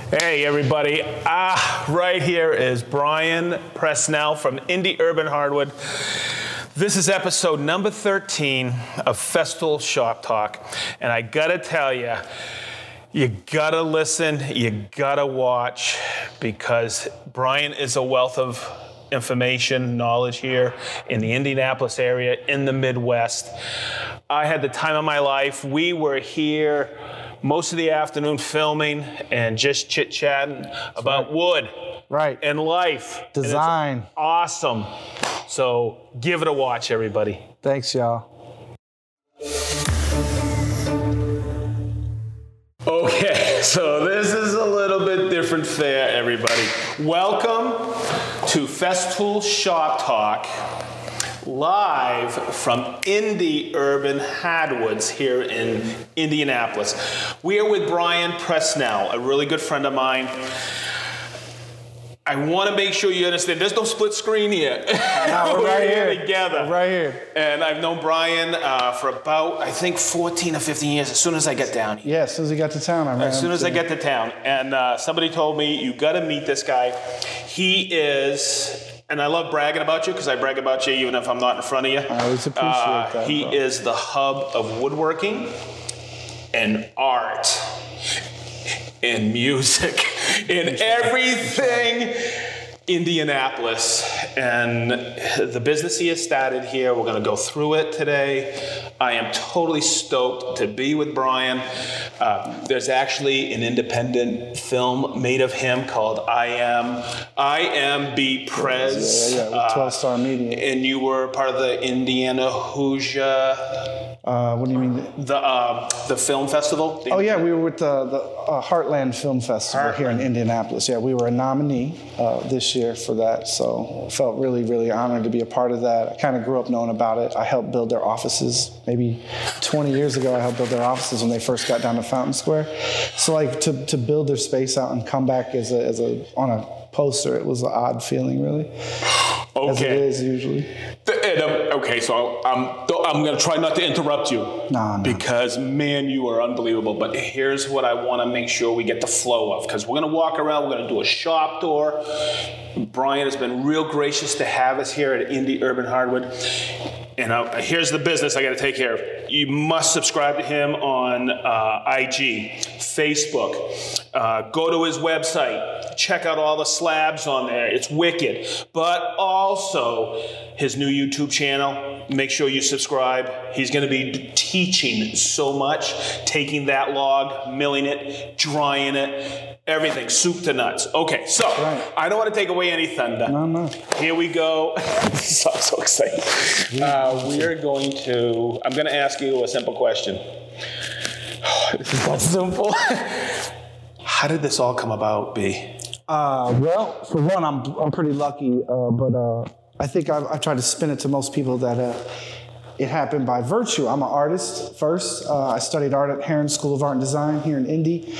Hey everybody, right here is Brian Presnell from Indie Urban Hardwood. This is episode number 13 of Festool Shop Talk, and I gotta tell you, you gotta listen, you gotta watch, because Brian is a wealth of information, knowledge here in the Indianapolis area, in the Midwest. I had the time of my life. We were here most of the afternoon filming and just chit-chatting about wood and life. Design. And it's awesome. So give it a watch, everybody. Thanks, y'all. Okay, so this is a little bit different fare, everybody. Welcome to Festool Shop Talk, live from Indie Urban Hardwoods here in Indianapolis. We are with Brian Presnell, a really good friend of mine. I want to make sure you understand, there's no split screen here. No, we're right here together. We're right here. And I've known Brian for about, I think, 14 or 15 years, as soon as I get down here. Yeah, as soon as he got to town, As soon as I get to town. And somebody told me, you got to meet this guy. He is... And I love bragging about you, because I brag about you even if I'm not in front of you. I always appreciate that. He is the hub of woodworking and art and music and everything Indianapolis. And the business he has started here, we're going to go through it today. I am totally stoked to be with Brian. There's actually an independent film made of him called I Am B. Prez. Yeah, with 12 Star Media. And you were part of the Indiana Hoosier. What do you mean? The film festival? Oh yeah, we were with the Heartland Film Festival here in Indianapolis. Yeah, we were a nominee this year for that, so I felt really, really honored to be a part of that. I kind of grew up knowing about it. I helped build their offices. Maybe 20 years ago, I helped build their offices when they first got down to Fountain Square. So like to build their space out and come back on a poster, it was an odd feeling, really. Okay. As it is usually. Okay, so I'm going to try not to interrupt you. No. Because, man, you are unbelievable. But here's what I want to make sure we get the flow of. Because we're going to walk around, we're going to do a shop tour. Brian has been real gracious to have us here at Indie Urban Hardwood. And here's the business I got to take care of. You must subscribe to him on IG, Facebook. Go to his website. Check out all the slabs on there. It's wicked. But also his new YouTube channel. Make sure you subscribe. He's going to be teaching so much, taking that log, milling it, drying it, everything, soup to nuts. Okay, so I don't want to take away any thunder. No. Here we go. I'm so excited. I'm going to ask you a simple question. This is not simple. How did this all come about, B? Well, for one, I'm pretty lucky, but I think I've tried to spin it to most people that it happened by virtue. I'm an artist first. I studied art at Herron School of Art and Design here in Indy.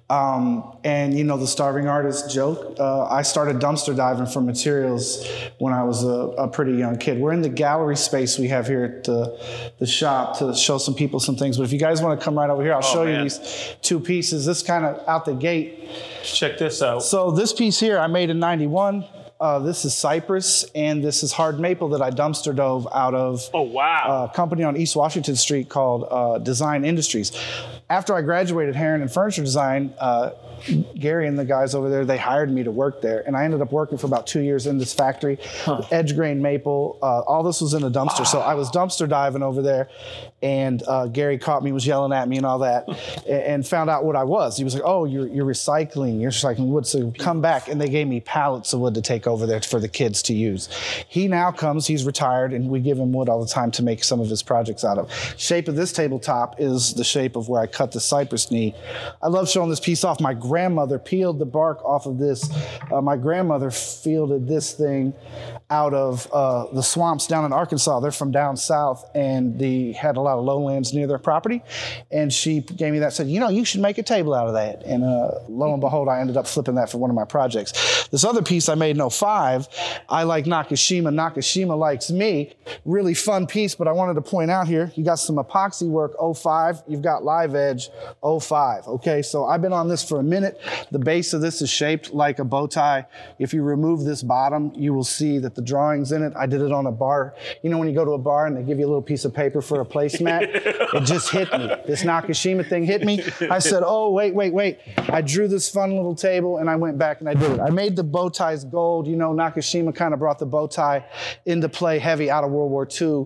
And you know the starving artist joke. I started dumpster diving for materials when I was a pretty young kid. We're in the gallery space we have here at the shop to show some people some things. But if you guys want to come right over here, I'll show you these two pieces. This kind of out the gate. Check this out. So this piece here I made in '91. This is cypress, and this is hard maple that I dumpster dove out of a company on East Washington Street called Design Industries. After I graduated Herron in furniture design, Gary and the guys over there, they hired me to work there, and I ended up working for about 2 years in this factory, edge grain maple. All this was in a dumpster, so I was dumpster diving over there, and Gary caught me, was yelling at me and all that, and found out what I was. He was like, "Oh, you're recycling wood, so come back," and they gave me pallets of wood to take over there for the kids to use. He now comes, he's retired, and we give him wood all the time to make some of his projects out of. Shape of this tabletop is the shape of where I cut the cypress knee. I love showing this piece off. My grandmother peeled the bark off of this. My grandmother fielded this thing out of the swamps down in Arkansas. They're from down south, and they had a lot of lowlands near their property. And she gave me that, said, you should make a table out of that. And lo and behold, I ended up flipping that for one of my projects. This other piece I made in 2005, I like Nakashima. Nakashima likes me. Really fun piece, but I wanted to point out here, you got some epoxy work 2005, you've got Live Edge 2005. Okay, so I've been on this for a minute. The base of this is shaped like a bow tie. If you remove this bottom, you will see that the drawings in it, I did it on a bar. When you go to a bar and they give you a little piece of paper for a placemat, it just hit me. This Nakashima thing hit me. I said, oh, wait. I drew this fun little table and I went back and I did it. I made the bow ties gold. Nakashima kind of brought the bow tie into play heavy out of World War II.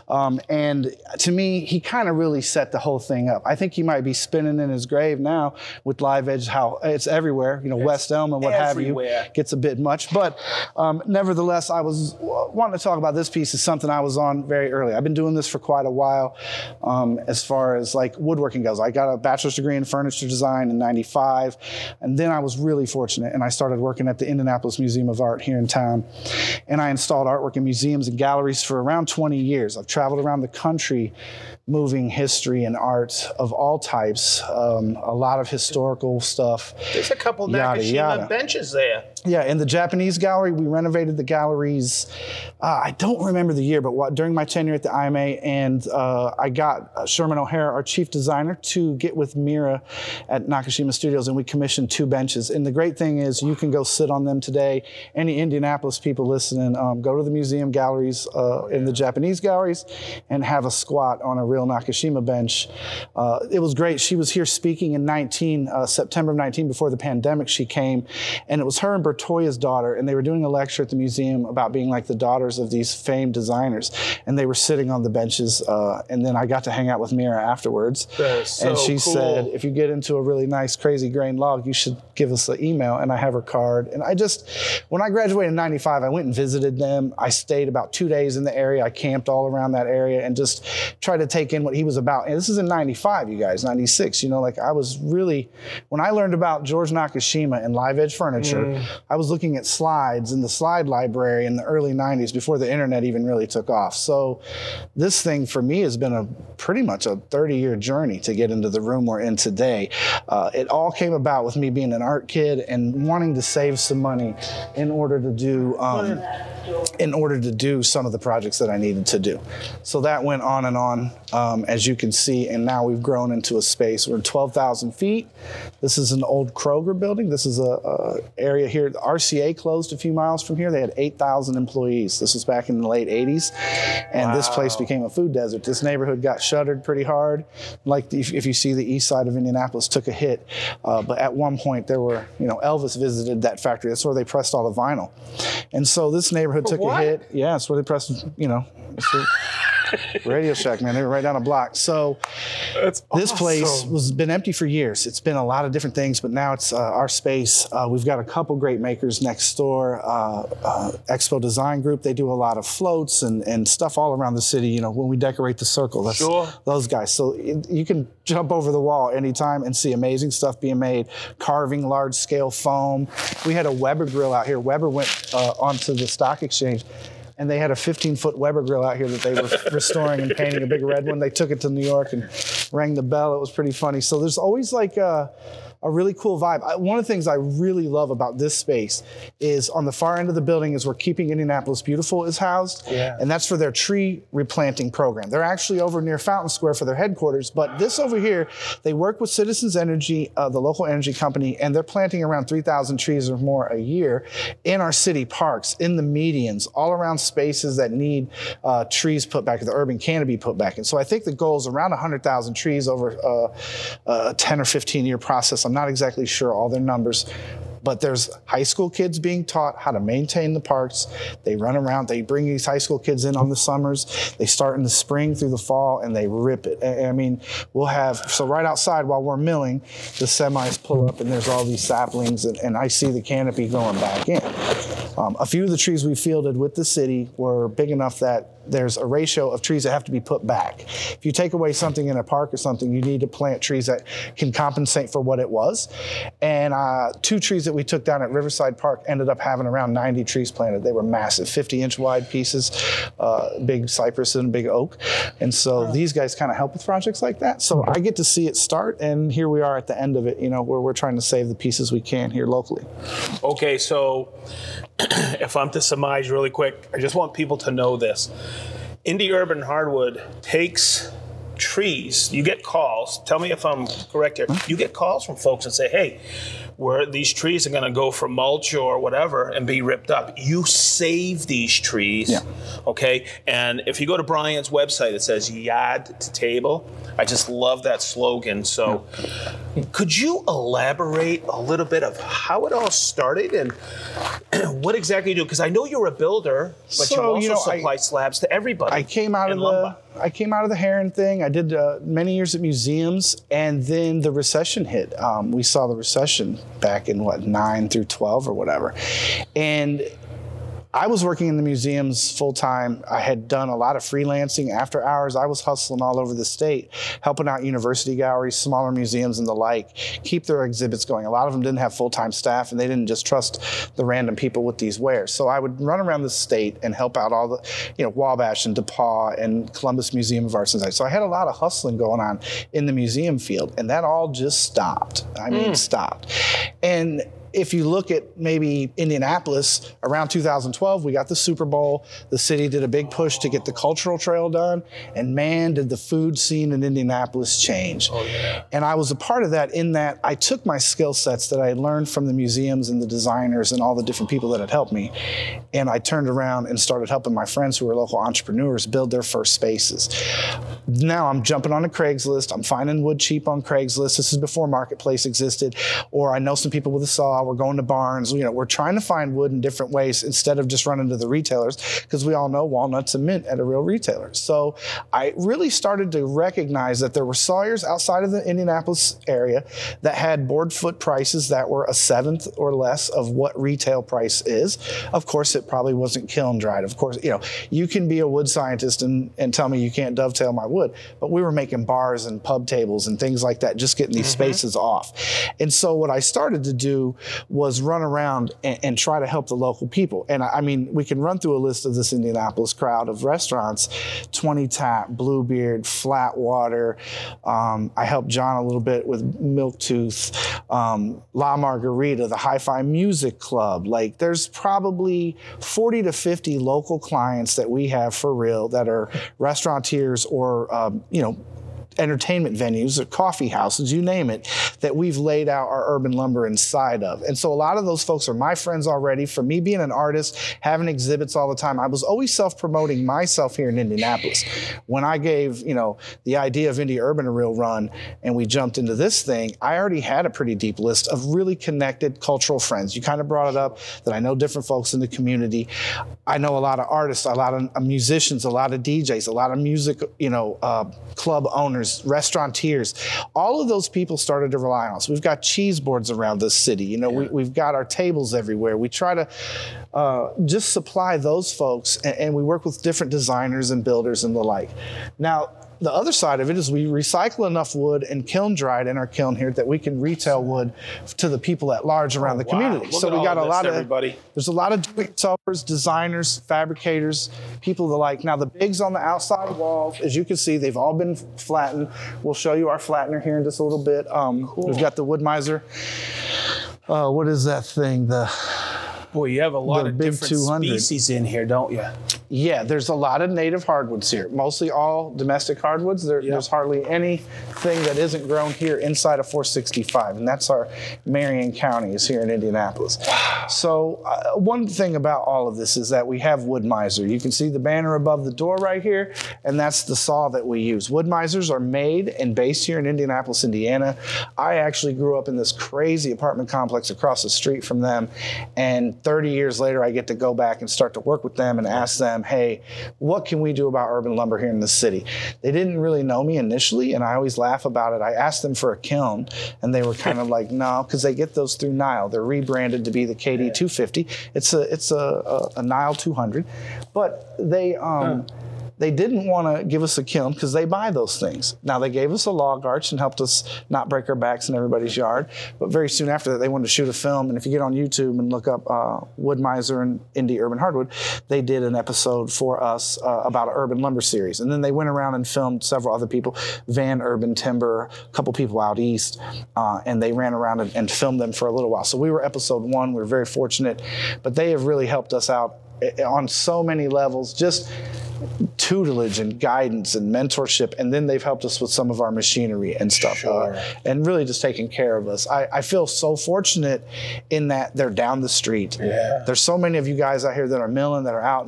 And to me, he kind of really set the whole thing up. I think he might be spinning in his grave now with Live Edge, how it's everywhere. West Elm and what everywhere. Have you gets a bit much. But nevertheless, I was wanting to talk about this piece is something I was on very early. I've been doing this for quite a while as far as like woodworking goes. I got a bachelor's degree in furniture design in 95. And then I was really fortunate and I started working at the Indianapolis Museum of Art here in town. And I installed artwork in museums and galleries for around 20 years. I've traveled around the country moving history and art of all types, a lot of historical stuff. There's a couple Nakashima benches there. Yeah, in the Japanese gallery, we renovated the galleries. I don't remember the year, but during my tenure at the IMA, and I got Sherman O'Hara, our chief designer, to get with Mira at Nakashima Studios, and we commissioned 2 benches. And the great thing is you can go sit on them today. Any Indianapolis people listening, go to the museum galleries in the Japanese galleries and have a squat on a real Nakashima bench. It was great. She was here speaking in September of 19, before the pandemic she came, and it was her and Bertoya's daughter, and they were doing a lecture at the museum about being like the daughters of these famed designers, and they were sitting on the benches, and then I got to hang out with Mira afterwards. So and she cool. said, if you get into a really nice, crazy grain log, you should give us an email, and I have her card. And when I graduated in 95, I went and visited them. I stayed about 2 days in the area. I camped all around that area and just tried to take in what he was about. And this is in 95, you guys, 96. I was really, when I learned about George Nakashima and Live Edge Furniture, I was looking at slides in the slide library in the early 90s before the internet even really took off. So this thing for me has been pretty much a 30-year journey to get into the room we're in today. It all came about with me being an art kid and wanting to save some money in order to do some of the projects that I needed to do. So that went on and on, as you can see, and now we've grown into a space. We're 12,000 feet. This is an old Kroger building. This is a area here. The RCA closed a few miles from here. They had 8,000 employees. This was back in the late 80s, and This place became a food desert. This neighborhood got shuttered pretty hard. Like if you see the east side of Indianapolis took a hit, but at one point there were, Elvis visited that factory. That's where they pressed all the vinyl. And so this neighborhood took a hit. Yeah, that's where they pressed, Radio Shack, man. They were right down a block. So this place has been empty for years. It's been a lot of different things, but now it's our space. We've got a couple great makers next door. Expo Design Group, they do a lot of floats and stuff all around the city. When we decorate the circle, that's those guys. So you can jump over the wall anytime and see amazing stuff being made, carving large scale foam. We had a Weber grill out here. Weber went onto the stock exchange, and they had a 15-foot Weber grill out here that they were restoring and painting, a big red one. They took it to New York and rang the bell. It was pretty funny. So there's always like a really cool vibe. One of the things I really love about this space is on the far end of the building is where Keeping Indianapolis Beautiful is housed. Yeah. And that's for their tree replanting program. They're actually over near Fountain Square for their headquarters. But this over here, they work with Citizens Energy, the local energy company, and they're planting around 3,000 trees or more a year in our city parks, in the medians, all around spaces that need trees put back, the urban canopy put back. And so I think the goal is around 100,000 trees over a 10 or 15-year process. I'm not exactly sure all their numbers, but there's high school kids being taught how to maintain the parks. They run around, they bring these high school kids in on the summers. They start in the spring through the fall and they rip it. I mean, so right outside while we're milling, the semis pull up and there's all these saplings and I see the canopy going back in. A few of the trees we fielded with the city were big enough that there's a ratio of trees that have to be put back. If you take away something in a park or something, you need to plant trees that can compensate for what it was. And 2 trees that we took down at Riverside Park ended up having around 90 trees planted. They were massive, 50-inch wide pieces, big cypress and big oak. And so these guys kind of help with projects like that. So I get to see it start, and here we are at the end of it, where we're trying to save the pieces we can here locally. Okay, so if I'm to surmise really quick, I just want people to know this. Indy Urban Hardwood takes trees. You get calls. Tell me if I'm correct here. You get calls from folks and say, hey, these trees are going to go for mulch or whatever and be ripped up. You save these trees, okay? And if you go to Brian's website, it says yard to table. I just love that slogan. So could you elaborate a little bit of how it all started and what exactly you do? Because I know you're a builder, but you also supply slabs to everybody. I came out of the Heron thing. I did many years at museums, and then the recession hit. We saw the recession back in 9 through 12 or whatever. And I was working in the museums full time. I had done a lot of freelancing after hours. I was hustling all over the state, helping out university galleries, smaller museums and the like, keep their exhibits going. A lot of them didn't have full-time staff, and they didn't just trust the random people with these wares. So I would run around the state and help out all the, Wabash and DePaul and Columbus Museum of Arts and Science. So I had a lot of hustling going on in the museum field, and that all just stopped. Stopped. And if you look at maybe Indianapolis, around 2012, we got the Super Bowl. The city did a big push to get the cultural trail done. And man, did the food scene in Indianapolis change. Oh, yeah. And I was a part of that in that I took my skill sets that I had learned from the museums and the designers and all the different people that had helped me. And I turned around and started helping my friends who were local entrepreneurs build their first spaces. Now I'm jumping on a Craigslist. I'm finding wood cheap on Craigslist. This is before Marketplace existed. Or I know some people with a saw. We're going to barns. We're trying to find wood in different ways instead of just running to the retailers, because we all know walnuts and mint at a real retailer. So I really started to recognize that there were sawyers outside of the Indianapolis area that had board foot prices that were a seventh or less of what retail price is. Of course, it probably wasn't kiln dried. Of course, you can be a wood scientist and tell me you can't dovetail my wood, but we were making bars and pub tables and things like that, just getting these spaces off. And so what I started to do was run around and try to help the local people. And I mean, we can run through a list of this Indianapolis crowd of restaurants: 20 Tap, Bluebeard, Flatwater. I helped John a little bit with Milktooth, La Margarita, the Hi-Fi Music Club. Like, there's probably 40 to 50 local clients that we have for real that are restaurateurs or, entertainment venues or coffee houses, you name it, that we've laid out our urban lumber inside of. And so a lot of those folks are my friends already. For me being an artist, having exhibits all the time, I was always self-promoting myself here in Indianapolis. When I gave, the idea of Indy Urban a real run and we jumped into this thing, I already had a pretty deep list of really connected cultural friends. You kind of brought it up that I know different folks in the community. I know a lot of artists, a lot of musicians, a lot of DJs, a lot of music, club owners, restaurateurs. All of those people started to rely on us. We've got cheese boards around this city. We've got our tables everywhere. We try to just supply those folks, and we work with different designers and builders and the like. Now, the other side of it is we recycle enough wood and kiln dried in our kiln here that we can retail wood to the people at large around the community. So we got there's a lot of do-it-yourselfers, designers, fabricators, people the like. Now the bigs on the outside walls, as you can see, they've all been flattened. We'll show you our flattener here in just a little bit. We've got the Wood-Mizer. What is that thing? Boy, you have a lot of different 200. Species in here, don't you? Yeah, there's a lot of native hardwoods here. Mostly all domestic hardwoods. There's hardly anything that isn't grown here inside of 465, and that's our Marion County is here in Indianapolis. So one thing about all of this is that we have Wood-Mizer. You can see the banner above the door right here, and that's the saw that we use. Wood-Mizers are made and based here in Indianapolis, Indiana. I actually grew up in this crazy apartment complex across the street from them, and 30 years later, I get to go back and start to work with them and ask them, hey, what can we do about urban lumber here in the city? They didn't really know me initially, and I always laugh laugh about it. I asked them for a kiln, and they were kind of like, no, because they get those through Nile. They're rebranded to be the KD 250. It's a Nile 200, but they didn't want to give us a kiln because they buy those things. Now, they gave us a log arch and helped us not break our backs in everybody's yard. But very soon after that, they wanted to shoot a film. And if you get on YouTube and look up Wood-Mizer and Indie Urban Hardwood, they did an episode for us about an urban lumber series. And then they went around and filmed several other people, Van Urban Timber, a couple people out east, and they ran around and filmed them for a little while. So we were episode 1. We were very fortunate. But they have really helped us out on so many levels, just tutelage and guidance and mentorship, and then they've helped us with some of our machinery and stuff, and really just taking care of us. I feel so fortunate in that they're down the street. Yeah. There's so many of you guys out here that are milling, that are out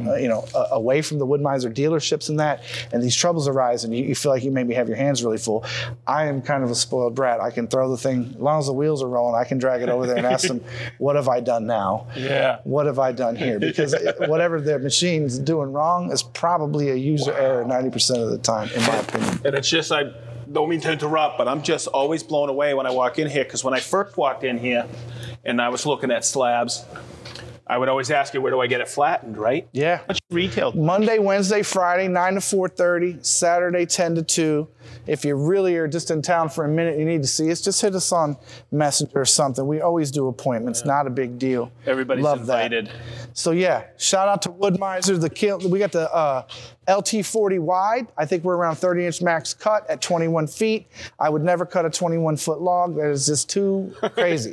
away from the Wood-Mizer dealerships and these troubles arise, and you feel like you maybe have your hands really full. I am kind of a spoiled brat. I can throw the thing, as long as the wheels are rolling, I can drag it over there and ask them, what have I done now? Yeah. What have I done here? Because whatever their machine's doing wrong is probably a user error 90% of the time, in my opinion. And it's just, I don't mean to interrupt, but I'm just always blown away when I walk in here, because when I first walked in here and I was looking at slabs, I would always ask you, where do I get it flattened, right? Yeah. What's your retail? Monday, Wednesday, Friday, 9 to 4:30, Saturday, 10 to 2. If you really are just in town for a minute, you need to see us, just hit us on Messenger or something. We always do appointments, not a big deal. Everybody's invited. That. So yeah, shout out to Wood-Mizer. We got the LT40 wide. I think we're around 30-inch max cut at 21 feet. I would never cut a 21-foot log. That is just too crazy.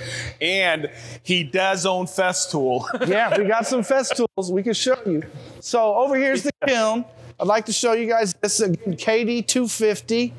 And he does own Festool. Yeah, we got some Festools we can show you. So over here's the kiln. I'd like to show you guys this KD 250.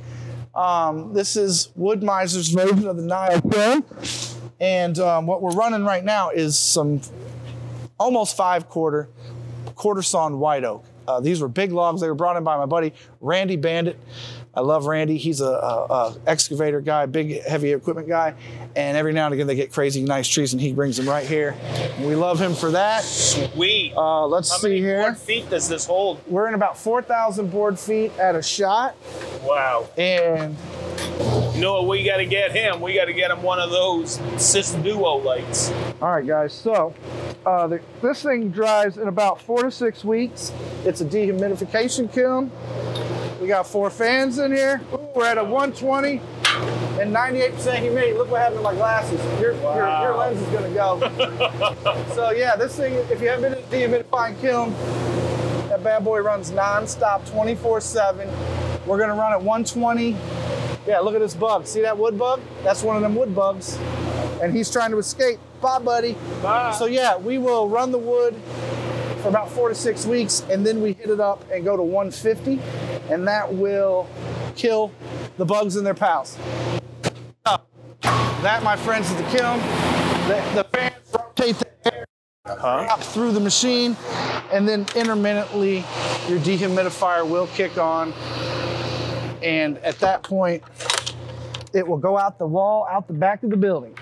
This is Wood-Mizer's version of the Nile kiln. And what we're running right now is some almost 5-quarter sawn white oak. These were big logs. They were brought in by my buddy, Randy Bandit. I love Randy. He's a excavator guy, big, heavy equipment guy. And every now and again, they get crazy nice trees, and he brings them right here. And we love him for that. Sweet. Let's see here. How many board feet does this hold? We're in about 4,000 board feet at a shot. Wow. And you know what we got to get him? We got to get him one of those Cis Duo lights. All right, guys. So this thing dries in about 4 to 6 weeks. It's a dehumidification kiln. We got 4 fans in here. We're at a 120 and 98% humidity. Look what happened to my glasses. Your lens is going to go. So yeah, this thing, if you haven't been in a dehumidifying kiln, that bad boy runs nonstop 24/7. We're going to run at 120. Yeah, look at this bug. See that wood bug? That's one of them wood bugs. And he's trying to escape. Bye, buddy. Bye. So yeah, we will run the wood for about 4 to 6 weeks, and then we hit it up and go to 150, and that will kill the bugs and their pals. That, my friends, is the kiln. The fans rotate the air up through the machine, and then intermittently your dehumidifier will kick on, and at that point it will go out the wall, out the back of the building.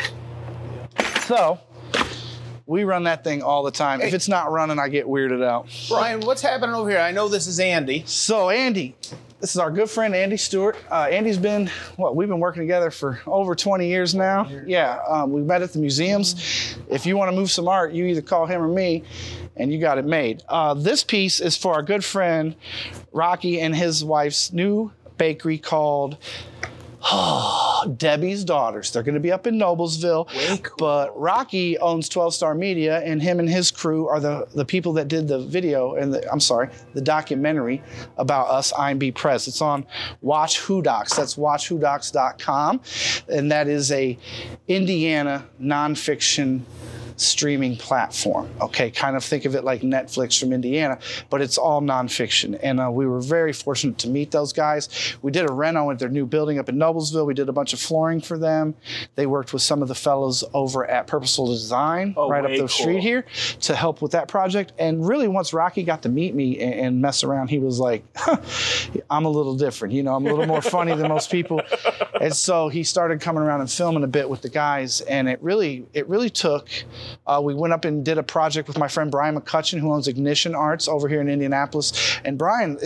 So we run that thing all the time. Hey. If it's not running, I get weirded out. Brian, what's happening over here? I know this is Andy. So Andy, this is our good friend, Andy Stewart. Andy's been, we've been working together for over 20 years now. Yeah, we met at the museums. If you want to move some art, you either call him or me, and you got it made. This piece is for our good friend, Rocky, and his wife's new bakery called Debbie's Daughters. They're going to be up in Noblesville. Cool. But Rocky owns 12 Star Media, and him and his crew are the people that did the video and the documentary about us, IMB Press. It's on Watch Who Docs. That's watchwhodocs.com. And that is a Indiana nonfiction streaming platform. Okay, kind of think of it like Netflix from Indiana, but it's all nonfiction. And we were very fortunate to meet those guys. We did a reno at their new building up in Noblesville. We did a bunch of flooring for them. They worked with some of the fellows over at Purposeful Design right up the street here to help with that project. And really, once Rocky got to meet me and mess around, he was like, I'm a little different. I'm a little more funny than most people. And so he started coming around and filming a bit with the guys. And it really took. We went up and did a project with my friend Brian McCutcheon, who owns Ignition Arts over here in Indianapolis. And Brian is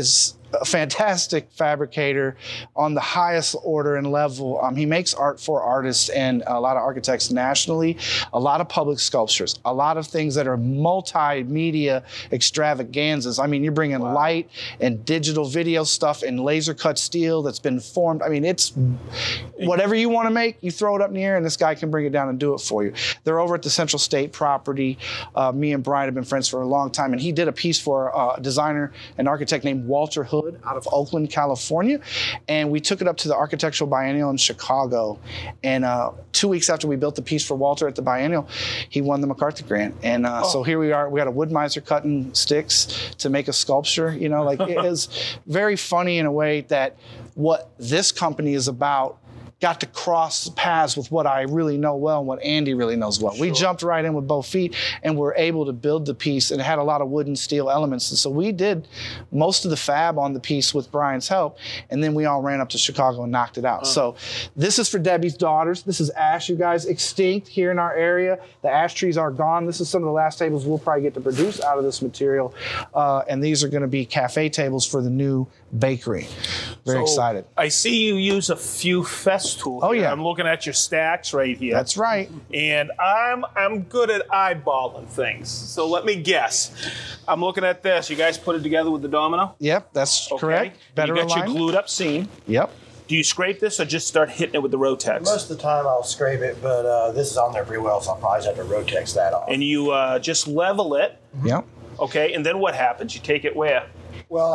a fantastic fabricator on the highest order and level. He makes art for artists and a lot of architects nationally, a lot of public sculptures, a lot of things that are multimedia extravaganzas. I mean, you're bringing light and digital video stuff and laser cut steel that's been formed. I mean, it's whatever you want to make, you throw it up in the air and this guy can bring it down and do it for you. They're over at the Central State property. Me and Brian have been friends for a long time, and he did a piece for a designer and architect named Walter Hood out of Oakland, California. And we took it up to the Architectural Biennial in Chicago. And 2 weeks after we built the piece for Walter at the Biennial, he won the MacArthur Grant. And so here we are. We got a Wood-Mizer cutting sticks to make a sculpture. You know, like it is very funny in a way that what this company is about got to cross paths with what I really know well and what Andy really knows well. Sure. We jumped right in with both feet and were able to build the piece, and it had a lot of wood and steel elements. And so we did most of the fab on the piece with Brian's help, and then we all ran up to Chicago and knocked it out. So this is for Debbie's daughters. This is ash, you guys, extinct here in our area. The ash trees are gone. This is some of the last tables we'll probably get to produce out of this material. And these are gonna be cafe tables for the new bakery. Very excited. I see you use a few Festool. Oh yeah. I'm looking at your stacks right here. That's right. And I'm good at eyeballing things. So let me guess. I'm looking at this. You guys put it together with the domino? Yep, that's correct. Better you got alignment. your glued up seam. Yep. Do you scrape this or just start hitting it with the Rotex? Most of the time I'll scrape it, but this is on there pretty well, so I'll probably just have to Rotex that off. And you just level it. Yep. Okay, and then what happens? You take it where? Well,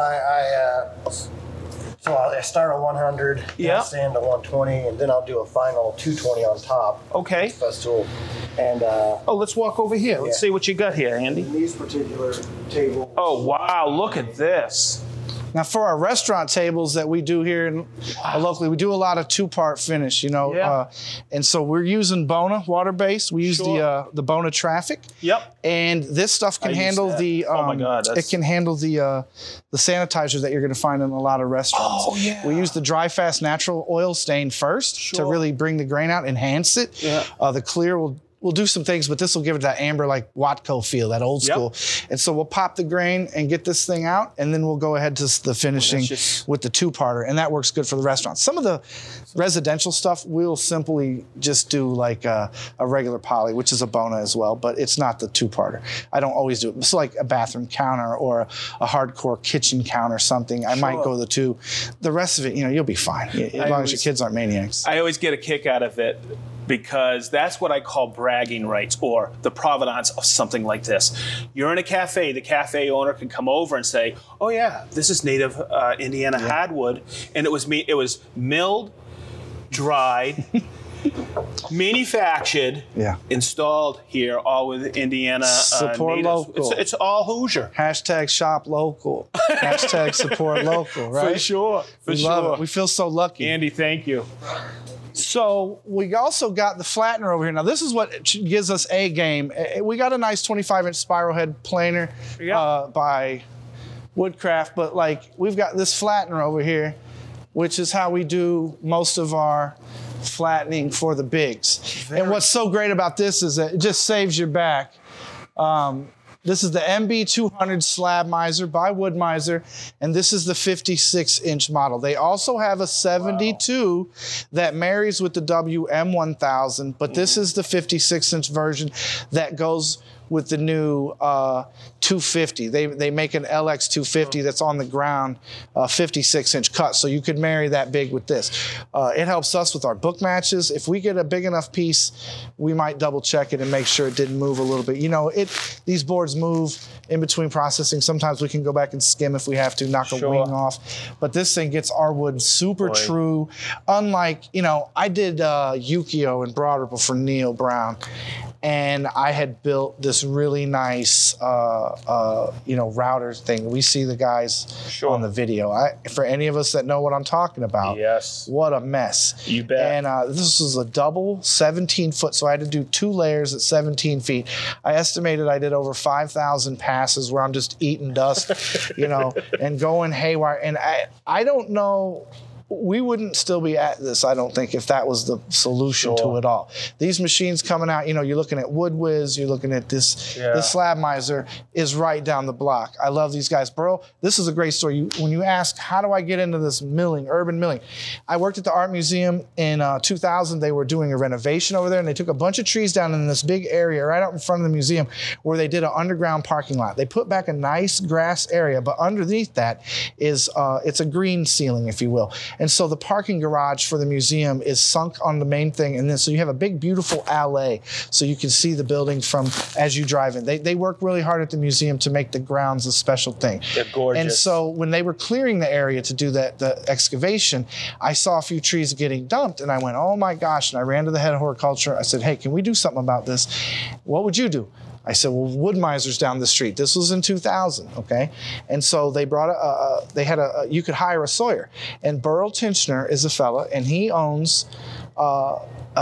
so I start at 100, Yeah. sand to 120, and then I'll do a final 220 on top. Okay. Festool. And Let's walk over here. Let's see what you got here, Andy. these particular tables. Oh, wow, look at this. Now, for our restaurant tables that we do here locally, we do a lot of two-part finish, you know. Yeah. And so we're using Bona water-based. We use the Bona Traffic. Yep. And this stuff can I use handle that. the. Oh my God, it can handle the sanitizers that you're going to find in a lot of restaurants. Oh, yeah. We use the Dry Fast Natural Oil Stain first to really bring the grain out, enhance it. Yeah. The clear We'll do some things, but this will give it that amber like Watco feel, that old school. And so we'll pop the grain and get this thing out, and then we'll go ahead to the finishing with the two-parter, and that works good for the restaurant. Some of the residential stuff, we'll simply just do like a regular poly, which is a Bona as well, but it's not the two-parter. I don't always do it. It's like a bathroom counter or a hardcore kitchen counter or something. I might go the two. The rest of it, you know, you'll be fine, as long as your kids aren't maniacs. I always get a kick out of it because that's what I call bragging rights or the provenance of something like this. You're in a cafe, the cafe owner can come over and say, oh yeah, this is native Indiana hardwood, and it was milled, dried, manufactured, installed here, all with Indiana support natives. local. It's all Hoosier. Hashtag shop local. Hashtag support local, right? For sure. We love it. We feel so lucky. Andy, thank you. So we also got the flattener over here. Now this is what gives us a game. We got a nice 25-inch spiral head planer by Woodcraft, but like we've got this flattener over here, which is how we do most of our flattening for the bigs. And what's so great about this is that it just saves your back. This is the MB200 Slab Mizer by Wood-Mizer, and this is the 56-inch model. They also have a 72 that marries with the WM1000, but this is the 56-inch version that goes with the new 250. They make an LX 250 that's on the ground, 56-inch cut, so you could marry that big with this. It helps us with our book matches. If we get a big enough piece, we might double check it and make sure it didn't move a little bit. You know, these boards move in between processing. Sometimes we can go back and skim if we have to, knock a wing off. But this thing gets our wood super true. Unlike, you know, I did Yukio and Broad Ripple for Neil Brown, and I had built this really nice, router thing. We see the guys on the video. For any of us that know what I'm talking about, what a mess. You bet. And this was a double 17-foot, so I had to do 2 layers at 17 feet. I estimated I did over 5,000 passes where I'm just eating dust, and going haywire. And I don't know we wouldn't still be at this, I don't think, if that was the solution to it all. These machines coming out, you know, you're looking at WoodWiz, you're looking at this Slabmizer is right down the block. I love these guys. Burl, this is a great story. When you ask, how do I get into this milling, urban milling? I worked at the Art Museum in 2000. They were doing a renovation over there, and they took a bunch of trees down in this big area right out in front of the museum where they did an underground parking lot. They put back a nice grass area, but underneath that is, it's a green ceiling, if you will. And so the parking garage for the museum is sunk on the main thing. And then so you have a big, beautiful alley so you can see the building from as you drive in. They work really hard at the museum to make the grounds a special thing. They're gorgeous. And so when they were clearing the area to do the excavation, I saw a few trees getting dumped and I went, oh my gosh. And I ran to the head of horticulture. I said, hey, can we do something about this? What would you do? I said, well, Wood-Miser's down the street. This was in 2000, okay? And so they brought you could hire a sawyer. And Burl Tinchner is a fella, and he owns a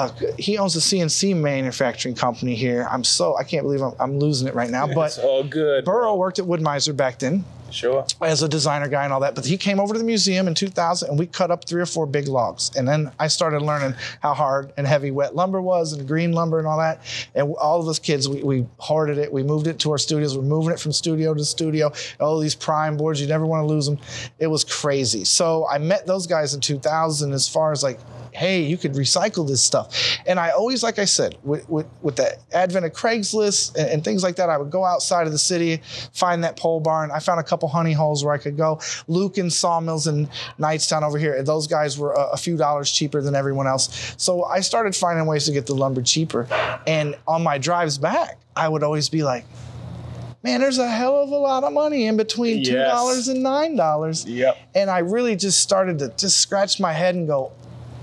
CNC manufacturing company here. I can't believe I'm losing it right now. But it's all good. Burl worked at Wood-Miser back then. Sure. As a designer guy and all that. But he came over to the museum in 2000 and we cut up 3 or 4 big logs. And then I started learning how hard and heavy wet lumber was and green lumber and all that. And all of us kids, we hoarded it. We moved it to our studios. We're moving it from studio to studio. All these prime boards, you never want to lose them. It was crazy. So I met those guys in 2000 as far as like, hey, you could recycle this stuff. And I always, like I said, with the advent of Craigslist and things like that, I would go outside of the city, find that pole barn. I found a couple honey holes where I could go. Luke and Sawmills in Knightstown over here, those guys were a few dollars cheaper than everyone else. So I started finding ways to get the lumber cheaper. And on my drives back, I would always be like, man, there's a hell of a lot of money in between $2 and $9. Yep. And I really just started to just scratch my head and go,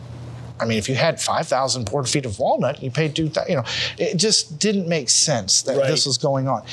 I mean, if you had 5,000 board feet of walnut, and you paid 2,000, you know, it just didn't make sense that this was going on.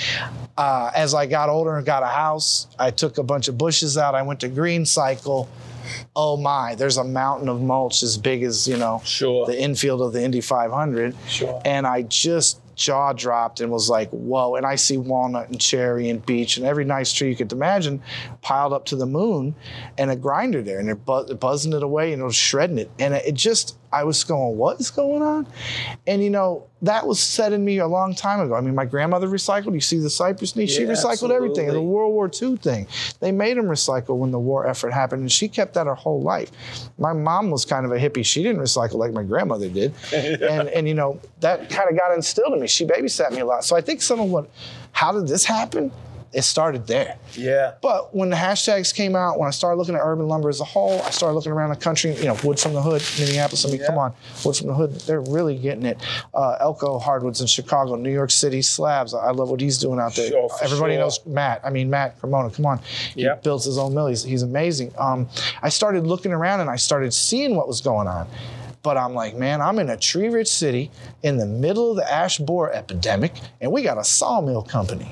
As I got older and got a house, I took a bunch of bushes out. I went to Green Cycle. Oh my, there's a mountain of mulch as big as, you know, the infield of the Indy 500. Sure. And I just jaw dropped and was like, whoa. And I see walnut and cherry and beech and every nice tree you could imagine piled up to the moon, and a grinder there, and they're buzzing it away and it was shredding it. And it just, I was going, what is going on? And you know, that was said in me a long time ago. I mean, my grandmother recycled. You see the cypress knee? She recycled everything. The World War II thing. They made them recycle when the war effort happened, and she kept that her whole life. My mom was kind of a hippie. She didn't recycle like my grandmother did. and you know, that kind of got instilled in me. She babysat me a lot. So I think how did this happen? It started there. Yeah. But when the hashtags came out, when I started looking at urban lumber as a whole, I started looking around the country, you know, Wood from the Hood, Minneapolis. I mean, come on, Wood from the Hood, they're really getting it. Elko Hardwoods in Chicago, New York City Slabs. I love what he's doing out there. Everybody knows Matt. I mean, Matt Cremona, come on. He builds his own mill. He's amazing. I started looking around and I started seeing what was going on. But I'm like, man, I'm in a tree-rich city in the middle of the ash borer epidemic, and we got a sawmill company.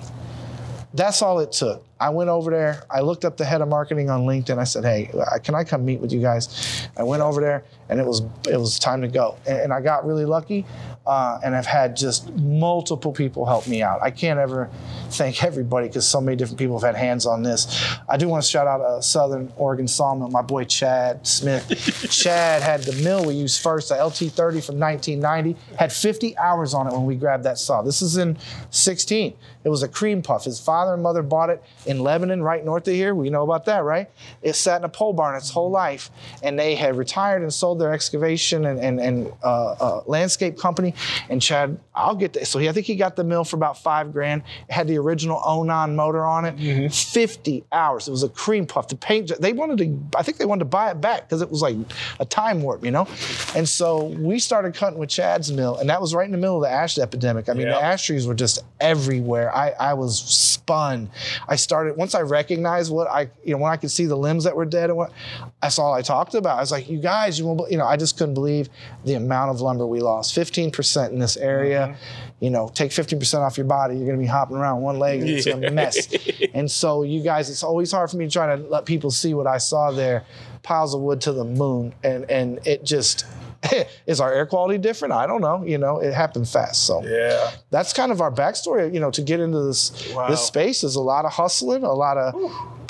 That's all it took. I went over there. I looked up the head of marketing on LinkedIn. I said, hey, can I come meet with you guys? I went over there, and it was time to go. And I got really lucky, and I've had just multiple people help me out. I can't ever thank everybody because so many different people have had hands on this. I do want to shout out Southern Oregon Sawmill, my boy Chad Smith. Chad had the mill we used first, the LT30 from 1990, had 50 hours on it when we grabbed that saw. This is in 16. It was a cream puff. His father and mother bought it in Lebanon, right north of here. We know about that, right? It sat in a pole barn its whole life, and they had retired and sold their excavation and landscape company. And Chad, I'll get that. So I think he got the mill for about $5,000. It had the original Onan motor on it. 50 hours. It was a cream puff. The paint. I think they wanted to buy it back because it was like a time warp, you know. And so we started cutting with Chad's mill, and that was right in the middle of the ash epidemic. I mean, the ash trees were just everywhere. I was spun. I started, once I recognized when I could see the limbs that were dead, and that's all I talked about. I was like, you guys, I just couldn't believe the amount of lumber we lost. 15% in this area. You know, take 15% off your body, you're going to be hopping around one leg, and it's a mess. And so you guys, it's always hard for me to try to let people see what I saw there. Piles of wood to the moon, and it just, is our air quality different? I don't know. You know, it happened fast. So that's kind of our backstory. You know, to get into this space is a lot of hustling, a lot of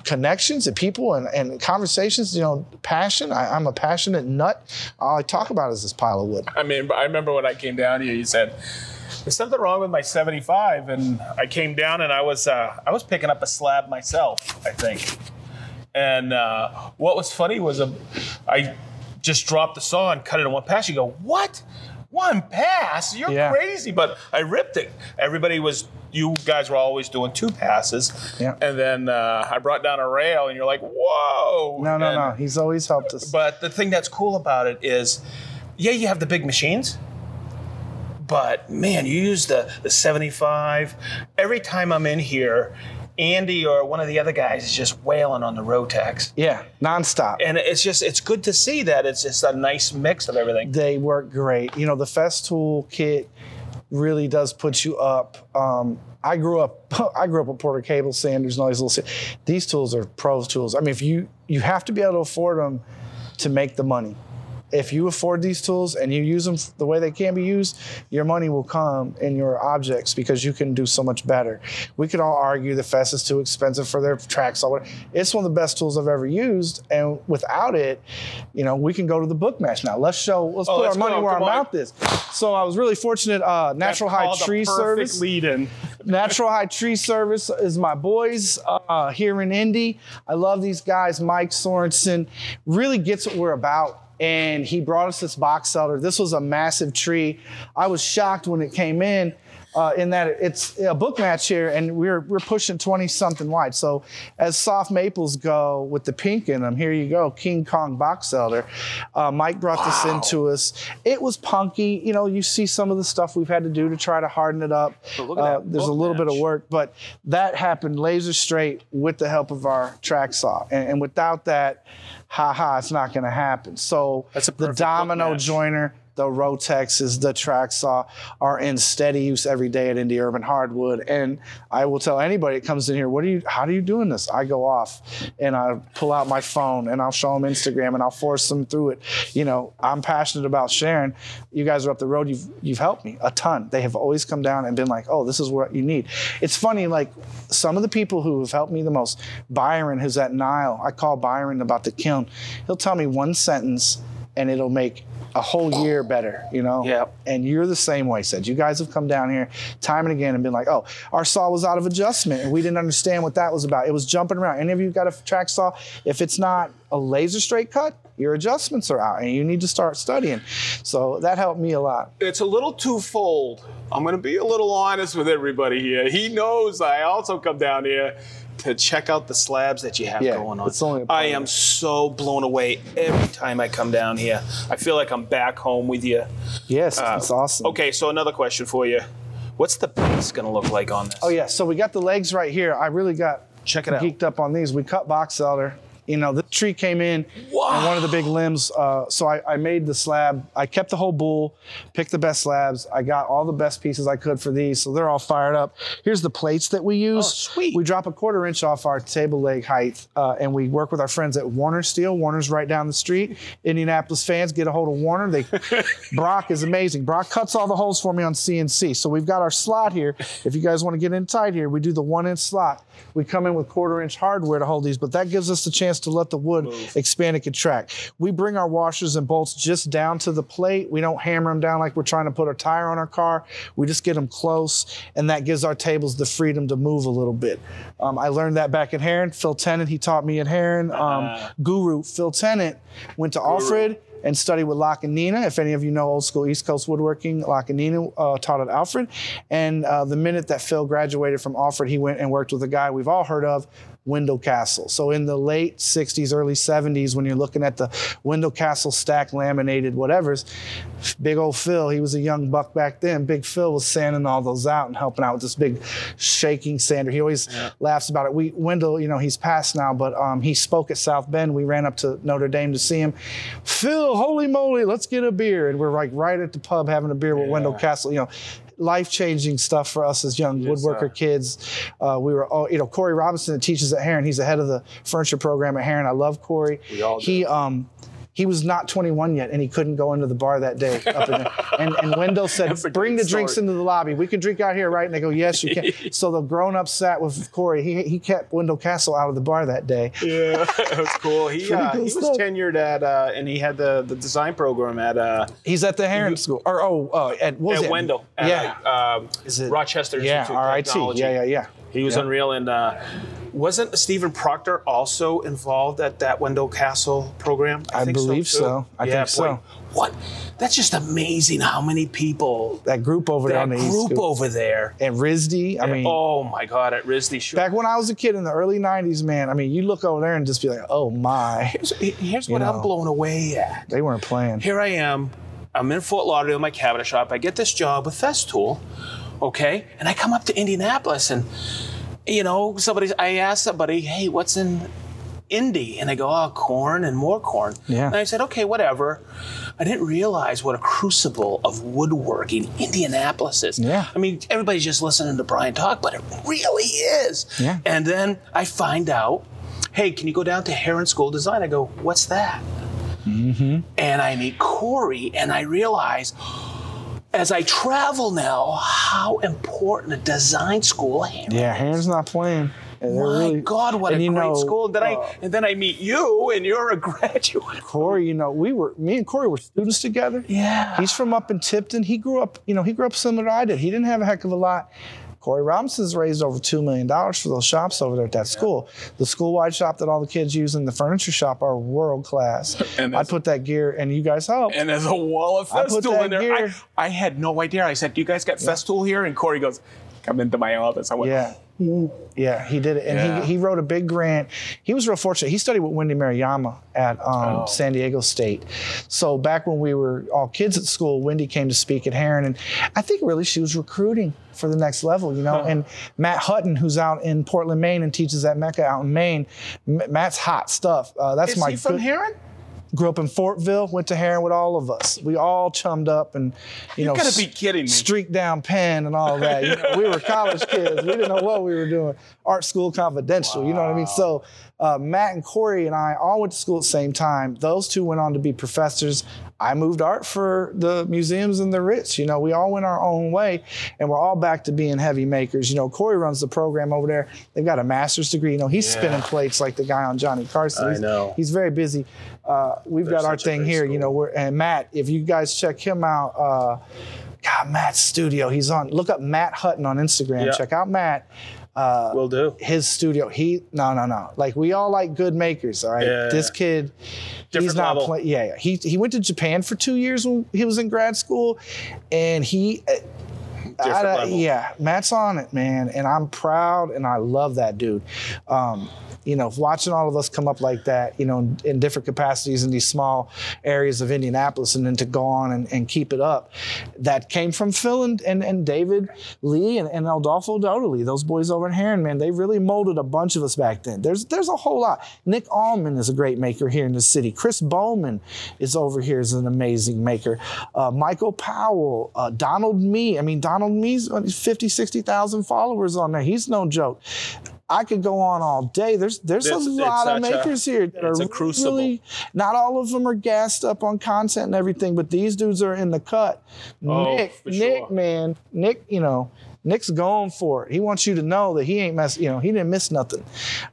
connections and people and conversations, passion. I'm a passionate nut. All I talk about is this pile of wood. I mean, I remember when I came down here, you said, there's something wrong with my 75, and I came down and I was picking up a slab myself, I think. And what was funny was I just dropped the saw and cut it in one pass. You go, what? One pass? You're crazy. But I ripped it. You guys were always doing 2 passes. Yeah. And then I brought down a rail, and you're like, whoa. No. He's always helped us. But the thing that's cool about it is, you have the big machines. But, man, you use the 75. Every time I'm in here, Andy or one of the other guys is just wailing on the Rotex. Yeah, nonstop. And it's good to see that. It's just a nice mix of everything. They work great. The Festool kit really does put you up. I grew up with Porter Cable, Sanders, and all these little. These tools are pros tools. I mean, if you have to be able to afford them to make the money. If you afford these tools and you use them the way they can be used, your money will come in your objects because you can do so much better. We could all argue the Fest is too expensive for their track saw. It's one of the best tools I've ever used, and without it, we can go to the book match now. Let's put our money where our mouth is. So I was really fortunate. Natural High Tree Service. Lead-in. Natural High Tree Service is my boys here in Indy. I love these guys. Mike Sorensen really gets what we're about. And he brought us this box elder. This was a massive tree. I was shocked when it came in that it's a book match here, and we're pushing 20-something wide. So as soft maples go with the pink in them, here you go, King Kong box elder. Mike brought this into us. It was punky. You see some of the stuff we've had to do to try to harden it up. Look at that there's a little bit of work, but that happened laser straight with the help of our track saw. And without that, it's not going to happen. So the domino joiner, the Rotexes, the track saw are in steady use every day at Indy Urban Hardwood. And I will tell anybody that comes in here, how are you doing this? I go off and I pull out my phone and I'll show them Instagram and I'll force them through it. I'm passionate about sharing. You guys are up the road. You've helped me a ton. They have always come down and been like, oh, this is what you need. It's funny, like some of the people who have helped me the most, Byron, who's at Nile, I call Byron about the kiln. He'll tell me one sentence and it'll make a whole year better, Yeah. And you're the same way, Said. You guys have come down here time and again and been like, oh, our saw was out of adjustment and we didn't understand what that was about. It was jumping around. Any of you got a track saw? If it's not a laser straight cut, your adjustments are out and you need to start studying. So that helped me a lot. It's a little twofold. I'm going to be a little honest with everybody here. He knows I also come down here to check out the slabs that you have going on. It's only I am so blown away every time I come down here. I feel like I'm back home with you. Yes, it's awesome. Okay, so another question for you. What's the base going to look like on this? Oh, yeah. So we got the legs right here. I really got Check it out. geeked up on these. We cut box elder. The tree came in and one of the big limbs. So I made the slab. I kept the whole bull, picked the best slabs. I got all the best pieces I could for these. So they're all fired up. Here's the plates that we use. Oh, sweet. We drop a 1/4 inch off our table leg height. And we work with our friends at Warner Steel. Warner's right down the street. Indianapolis fans, get a hold of Warner. Brock is amazing. Brock cuts all the holes for me on CNC. So we've got our slot here. If you guys want to get in tight here, we do the 1-inch slot. We come in with 1/4 inch hardware to hold these, but that gives us the chance to let the wood expand and contract. We bring our washers and bolts just down to the plate. We don't hammer them down like we're trying to put a tire on our car. We just get them close, and that gives our tables the freedom to move a little bit. I learned that back at Heron. Phil Tennant, he taught me at Heron. Guru, Phil Tennant, went to Alfred and studied with Locke and Nina. If any of you know old school East Coast woodworking, Locke and Nina taught at Alfred. And the minute that Phil graduated from Alfred, he went and worked with a guy we've all heard of, Window Castle. So in the late 60s, early 70s, when you're looking at the Window Castle stack laminated whatevers, big old Phil, he was a young buck back then. Big Phil was sanding all those out and helping out with this big shaking sander. He always laughs about it. Window, he's passed now, but he spoke at South Bend. We ran up to Notre Dame to see him. Phil, holy moly, let's get a beer. And we're like right at the pub having a beer with Window Castle. Life-changing stuff for us as young woodworker kids. We were, Corey Robinson that teaches at Heron. He's the head of the furniture program at Heron. I love Corey. We all do. He was not 21 yet, and he couldn't go into the bar that day. And Wendell said, bring the drinks into the lobby. We can drink out here, right? And they go, yes, you can. So the grown-up sat with Corey. He kept Wendell Castle out of the bar that day. Yeah, it was cool. He was tenured at, and he had the design program at... He's at the Heron School. At Wendell. Is it Rochester Institute of RIT. Technology. Yeah. He was unreal. And wasn't Stephen Proctor also involved at that Wendell Castle program? I believe so. I think so. What? That's just amazing how many people. That group over there on the East Coast. That group over there. At RISD. I mean. Oh, my God, at RISD. Sure. Back when I was a kid in the early 90s, man, I mean, you look over there and just be like, oh, my. Here's what I'm blown away at. They weren't playing. Here I am. I'm in Fort Lauderdale, my cabinet shop. I get this job with Festool, okay? And I come up to Indianapolis and, I asked somebody, hey, what's in Indy? And they go, corn and more corn. Yeah. And I said, okay, whatever. I didn't realize what a crucible of woodworking Indianapolis is. Yeah. I mean, everybody's just listening to Brian talk, but it really is. Yeah. And then I find out, hey, can you go down to Heron School of Design? I go, what's that? Mm-hmm. And I meet Corey, and I realize, as I travel now, how important a design school Heron is. Yeah, Heron's not playing. My God, what a great school. And then I meet you, and you're a graduate. Corey, me and Corey were students together. Yeah. He's from up in Tipton. He grew up similar to I did. He didn't have a heck of a lot. Corey Robinson's raised over $2 million for those shops over there at that school. The school-wide shop that all the kids use in the furniture shop are world class. I put that gear, and you guys helped. And there's a wall of Festool in there. Gear. I had no idea. I said, do you guys got Festool here? And Corey goes, come into my office. I went, Yeah, he did it. And he wrote a big grant. He was real fortunate. He studied with Wendy Maruyama at San Diego State. So back when we were all kids at school, Wendy came to speak at Heron. And I think really she was recruiting for the next level, And Matt Hutton, who's out in Portland, Maine, and teaches at Mecca out in Maine. Matt's hot stuff. That's Is he from Heron? Grew up in Fortville, went to Heron with all of us. We all chummed up and, you gotta be kidding me. Streaked down Penn and all that. We were college kids. We didn't know what we were doing. Art School Confidential, you know what I mean? So Matt and Corey and I all went to school at the same time. Those two went on to be professors. I moved art for the museums and the Ritz. We all went our own way, and we're all back to being heavy makers. Corey runs the program over there. They've got a master's degree. He's spinning plates like the guy on Johnny Carson. I know. He's very busy. We've got our thing here, and Matt, if you guys check him out, Matt's studio. He's on. Look up Matt Hutton on Instagram. Yeah. Check out Matt. Will do. His studio. No. Like, we all like good makers, all right? Yeah. This kid, different he's not level. He went to Japan for 2 years when he was in grad school, and he. Different level. Yeah, Matt's on it, man, and I'm proud, and I love that dude. Watching all of us come up like that, in different capacities in these small areas of Indianapolis, and then to go on and keep it up. That came from Phil and David Lee and Adolfo Dodely. Those boys over at Heron, man, they really molded a bunch of us back then. There's a whole lot. Nick Allman is a great maker here in the city. Chris Bowman is over here as an amazing maker. Michael Powell, Donald Mee. I mean, Donald Mee's 50, 60,000 followers on there. He's no joke. I could go on all day. There's a lot of makers here that are really, not all of them are gassed up on content and everything, but these dudes are in the cut. Nick, man, Nick's going for it. He wants you to know that he ain't he didn't miss nothing.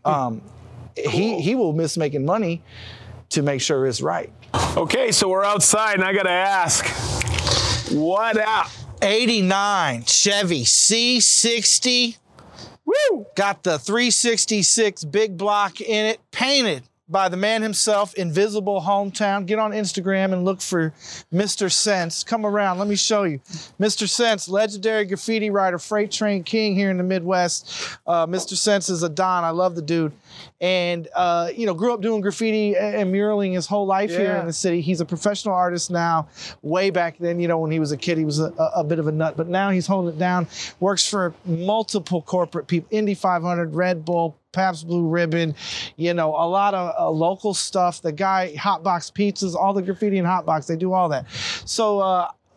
He will miss making money to make sure it's right. Okay, so we're outside, and I got to ask, what up? 89 Chevy C60. Woo! Got the 366 big block in it, painted by the man himself, Invisible Hometown. Get on Instagram and look for Mr. Sense. Come around, let me show you. Mr. Sense, legendary graffiti writer, freight train king here in the Midwest. Mr. Sense is a don. I love the dude. And, grew up doing graffiti and muraling his whole life here in the city. He's a professional artist now. Way back then, when he was a kid, he was a bit of a nut. But now he's holding it down. Works for multiple corporate people. Indy 500, Red Bull, Pabst Blue Ribbon, a lot of local stuff. The guy, Hotbox Pizzas, all the graffiti in Hotbox, they do all that. So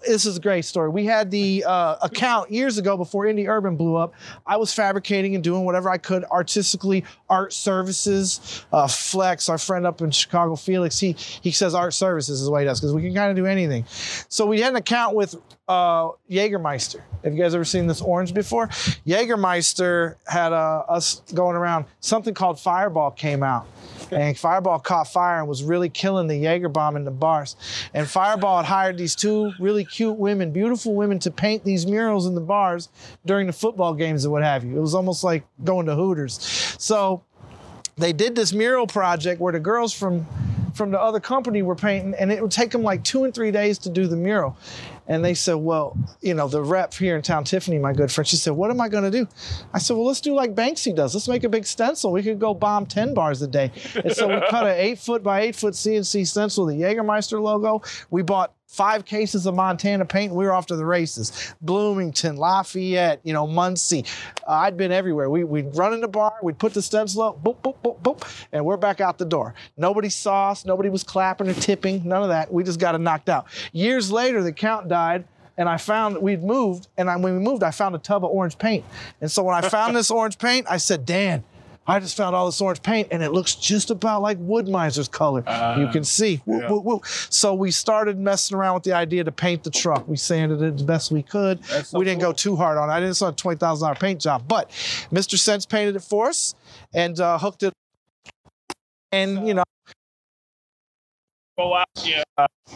this is a great story. We had the account years ago before Indie Urban blew up. I was fabricating and doing whatever I could artistically, art services. Flex, our friend up in Chicago, Felix, he says art services is what he does because we can kind of do anything. So we had an account with Jägermeister. Have you guys ever seen this orange before? Jägermeister had us going around. Something called Fireball came out. And Fireball caught fire and was really killing the Jaeger bomb in the bars. And Fireball had hired these two really cute women, beautiful women, to paint these murals in the bars during the football games and what have you. It was almost like going to Hooters. So they did this mural project where the girls from the other company were painting, and it would take them like 2 and 3 days to do the mural. And they said, well, you know, the rep here in town, Tiffany, my good friend, she said, what am I going to do? I said, well, let's do like Banksy does. Let's make a big stencil. We could go bomb 10 bars a day. And so we cut an 8-foot by 8-foot CNC stencil, the Jägermeister logo. We bought 5 cases of Montana paint, and we were off to the races. Bloomington, Lafayette, you know, Muncie. I'd been everywhere. We'd run in the bar, we'd put the stencil up, boop, boop, boop, boop, and we're back out the door. Nobody saw us, nobody was clapping or tipping, none of that. We just got it knocked out. Years later, the count died, and I found we'd moved, and when we moved, I found a tub of orange paint. And so when I found this orange paint, I said, Dan, I just found all this orange paint, and it looks just about like Wood-Miser's color. You can see. Yeah. Woo, woo, woo. So we started messing around with the idea to paint the truck. We sanded it the best we could. So we didn't go too hard on it. I didn't start a $20,000 paint job, but Mr. Sense painted it for us and hooked it. And, you know. Go out, yeah.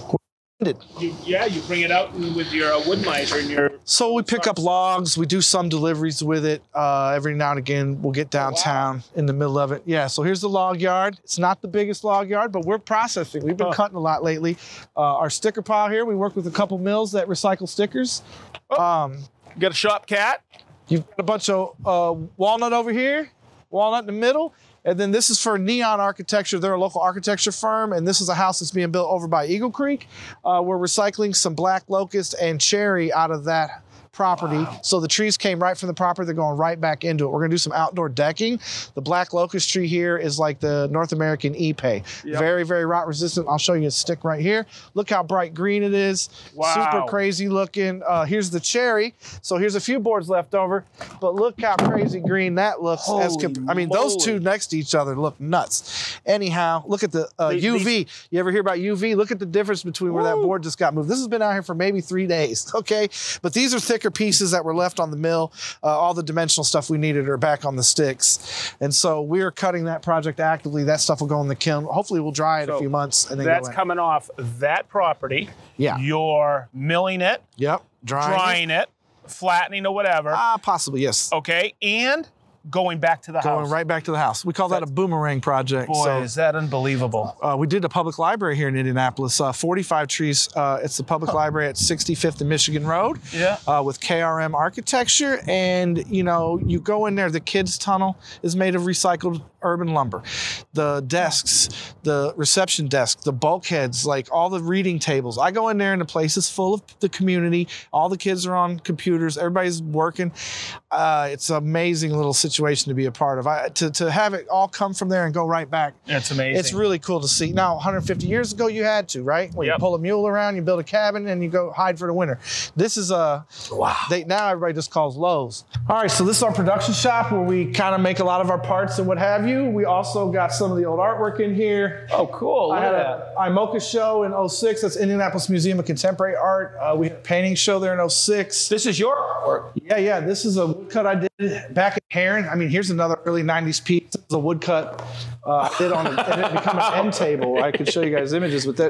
You bring it out with your Wood-Miser and your. So we pick up logs. We do some deliveries with it. Every now and again, we'll get downtown in the middle of it. Yeah, so here's the log yard. It's not the biggest log yard, but we're processing. We've been cutting a lot lately. Our sticker pile here, we work with a couple mills that recycle stickers. Got a shop cat. You've got a bunch of walnut over here, walnut in the middle. And then this is for Neon Architecture. They're a local architecture firm, and this is a house that's being built over by Eagle Creek. We're recycling some black locust and cherry out of that property. Wow. So the trees came right from the property. They're going right back into it. We're going to do some outdoor decking. The black locust tree here is like the North American Ipe. Yep. Very, very rot resistant. I'll show you a stick right here. Look how bright green it is. Wow. Super crazy looking. Here's the cherry. So here's a few boards left over, but look how crazy green that looks. I mean, those two next to each other look nuts. Anyhow, look at the UV. You ever hear about UV? Look at the difference between where that board just got moved. This has been out here for maybe 3 days, okay? But these are thicker pieces that were left on the mill. All the dimensional stuff we needed are back on the sticks. And so we're cutting that project actively. That stuff will go in the kiln. Hopefully we'll dry it a few months. And then that's coming off that property. Yeah. You're milling it. Yep. Drying it, flattening or whatever. Possibly, yes. Okay. And going back to the house. Going right back to the house. We call that a boomerang project. Boy, is that unbelievable. We did a public library here in Indianapolis, 45 trees. It's the public library at 65th and Michigan Road with KRM Architecture. And, you know, you go in there, the kids' tunnel is made of recycled urban lumber. The desks, the reception desk, the bulkheads, like all the reading tables. I go in there and the place is full of the community. All the kids are on computers. Everybody's working. It's an amazing little situation to be a part of. To have it all come from there and go right back. It's amazing. It's really cool to see. Now, 150 years ago, you had to, right? When you pull a mule around, you build a cabin, and you go hide for the winter. This is now everybody just calls Lowe's. All right, so this is our production shop where we kind of make a lot of our parts and what have you. We also got some of the old artwork in here. Oh, cool. I had an IMOCA show in 06. That's Indianapolis Museum of Contemporary Art. We had a painting show there in 06. This is your artwork. Yeah. This is a woodcut I did back at Heron. I mean, here's another early 90s piece. This is a woodcut I did on it. It became an end table. I could show you guys images with that.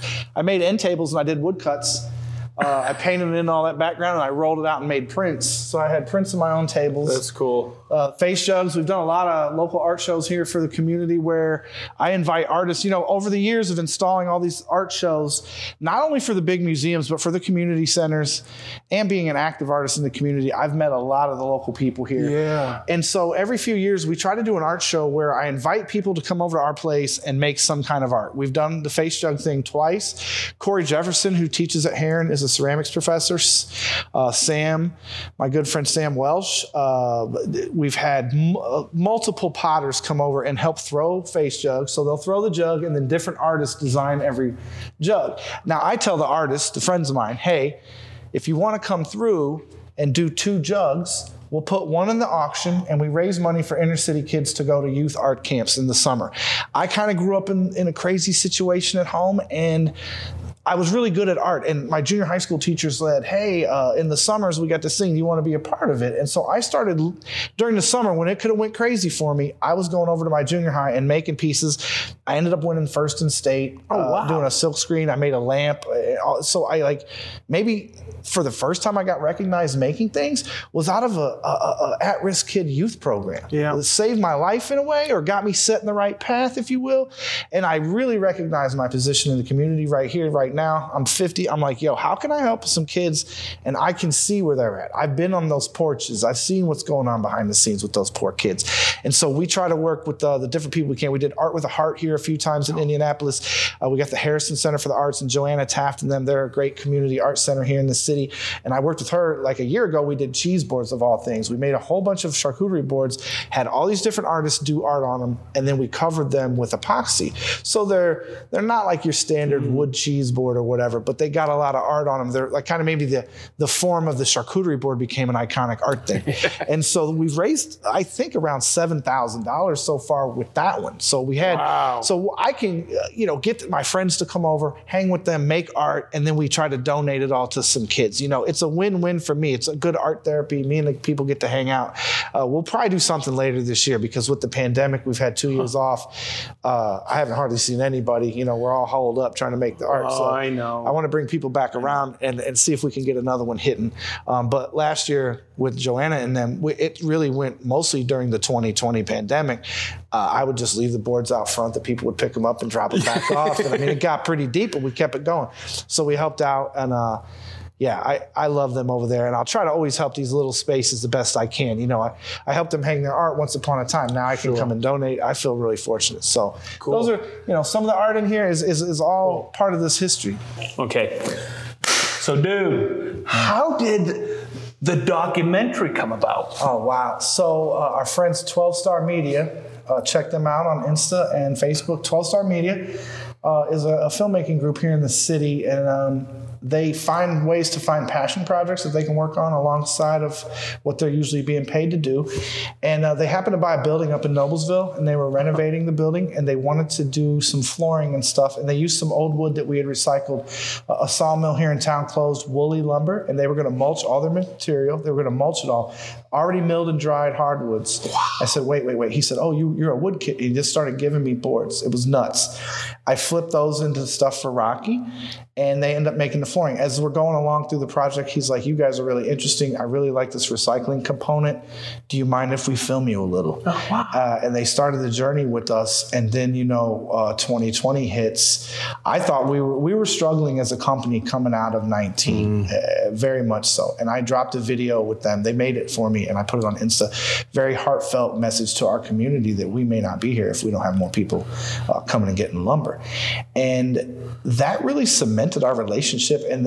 I made end tables and I did woodcuts. I painted it in all that background and I rolled it out and made prints. So I had prints of my own tables. That's cool. Face jugs. We've done a lot of local art shows here for the community where I invite artists, you know, over the years of installing all these art shows, not only for the big museums, but for the community centers and being an active artist in the community. I've met a lot of the local people here. Yeah. And so every few years we try to do an art show where I invite people to come over to our place and make some kind of art. We've done the face jug thing twice. Corey Jefferson, who teaches at Heron, is as a ceramics professor. Sam, my good friend Sam Welsh. We've had multiple potters come over and help throw face jugs. So they'll throw the jug and then different artists design every jug. Now I tell the artists, the friends of mine, hey, if you want to come through and do 2 jugs, we'll put one in the auction, and we raise money for inner city kids to go to youth art camps in the summer. I kind of grew up in a crazy situation at home, and I was really good at art, and my junior high school teacher said, hey, in the summers we got to sing, you want to be a part of it? And so I started, during the summer when it could have went crazy for me, I was going over to my junior high and making pieces. I ended up winning first in state, doing a silk screen. I made a lamp. So I maybe for the first time I got recognized making things was out of a at-risk kid youth program. Yeah. It saved my life in a way, or got me set in the right path, if you will. And I really recognize my position in the community right here, right now. I'm 50. I'm like, yo, how can I help some kids? And I can see where they're at. I've been on those porches. I've seen what's going on behind the scenes with those poor kids. And so we try to work with the different people we can. We did Art with a Heart here a few times in Indianapolis. We got the Harrison Center for the Arts and Joanna Taft and them. They're a great community art center here in the city. And I worked with her like a year ago. We did cheese boards of all things. We made a whole bunch of charcuterie boards, had all these different artists do art on them, and then we covered them with epoxy. So they're not like your standard wood cheese board or whatever, but they got a lot of art on them. They're like kind of maybe the form of the charcuterie board became an iconic art thing. And so we've raised, I think, around $7,000 so far with that one. So we had, so I can, get my friends to come over, hang with them, make art, and then we try to donate it all to some kids. It's a win-win for me. It's a good art therapy. Me and the people get to hang out. We'll probably do something later this year because with the pandemic, we've had 2 years off. I haven't hardly seen anybody. We're all holed up trying to make the art. So I know. I want to bring people back around and see if we can get another one hitting. But last year with Joanna and them, it really went mostly during the 2020 pandemic. I would just leave the boards out front. The people would pick them up and drop them back off. And it got pretty deep, but we kept it going. So we helped out, and I love them over there, and I'll try to always help these little spaces the best I can. I helped them hang their art once upon a time. Now I can come and donate. I feel really fortunate. So those are, some of the art in here is all part of this history. Okay. So, dude, how did the documentary come about? Oh, wow. So our friends 12 Star Media, check them out on Insta and Facebook. 12 Star Media is a filmmaking group here in the city, and they find ways to find passion projects that they can work on alongside of what they're usually being paid to do. And they happened to buy a building up in Noblesville, and they were renovating the building, and they wanted to do some flooring and stuff. And they used some old wood that we had recycled. A sawmill here in town closed, Woolly Lumber, and they were going to mulch all their material. They were going to mulch it all. Already milled and dried hardwoods. Wow. I said, wait. He said, oh, you're a wood kid. He just started giving me boards. It was nuts. I flipped those into stuff for Rocky, and they end up making the flooring. As we're going along through the project, he's like, you guys are really interesting. I really like this recycling component. Do you mind if we film you a little? Oh, wow. And they started the journey with us. And then, 2020 hits. I thought we were struggling as a company coming out of 19, very much so. And I dropped a video with them. They made it for me, and I put it on Insta. Very heartfelt message to our community that we may not be here if we don't have more people coming and getting lumber. And that really cemented our relationship. And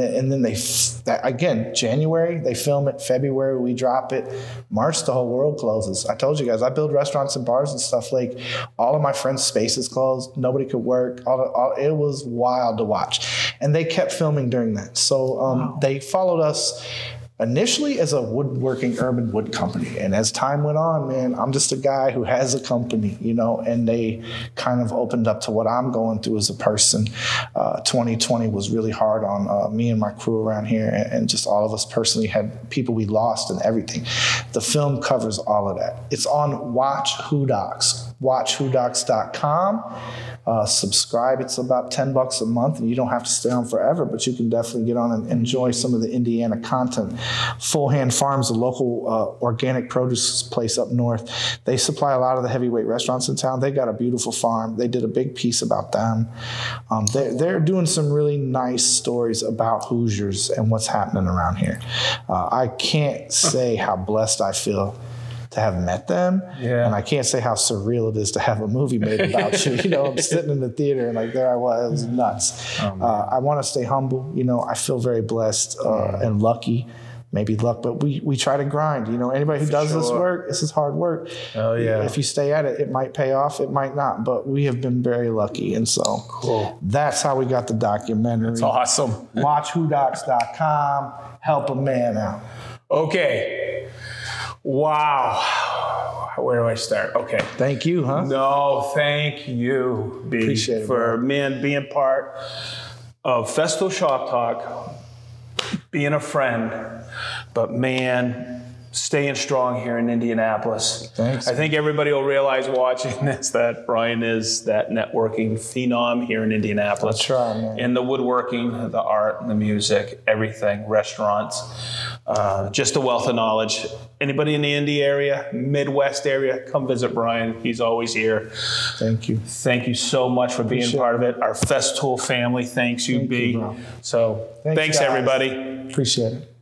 then January, they film it. February, we drop it. March, the whole world closes. I told you guys, I build restaurants and bars and stuff. Like, all of my friends' spaces closed. Nobody could work. It was wild to watch. And they kept filming during that. So they followed us initially as a woodworking urban wood company. And as time went on, man, I'm just a guy who has a company, and they kind of opened up to what I'm going through as a person. 2020 was really hard on me and my crew around here, and just all of us personally had people we lost and everything. The film covers all of that. It's on Watch Who Docs, watchwhodocs.com. Subscribe. It's about $10 a month, and you don't have to stay on forever, but you can definitely get on and enjoy some of the Indiana content. Full Hand Farms, a local organic produce place up north. They supply a lot of the heavyweight restaurants in town. They got a beautiful farm. They did a big piece about them. They're doing some really nice stories about Hoosiers and what's happening around here. I can't say how blessed I feel to have met them. Yeah. And I can't say how surreal it is to have a movie made about you. You know, I'm sitting in the theater and like there I was. It was nuts. I want to stay humble. You know, I feel very blessed and lucky. Maybe luck, but we try to grind. You know, anybody who does this work, this is hard work. Oh, yeah. If you stay at it, it might pay off, it might not, but we have been very lucky. And so that's how we got the documentary. That's awesome. WatchWhoDocs.com. Help a man out. Okay. Wow. Where do I start? Okay. Thank you, huh? No, thank you, B, Appreciate it, for being part of Festool Shop Talk, being a friend, but man, staying strong here in Indianapolis. Thanks. I think everybody will realize watching this that Brian is that networking phenom here in Indianapolis. That's right, man. In the woodworking, the art, the music, everything, restaurants, just a wealth of knowledge. Anybody in the Indy area, Midwest area, come visit Brian. He's always here. Thank you. Thank you so much for being part of it. Our Festool family thanks you, B. you, bro. So Thanks, thanks guys. everybody. Appreciate it.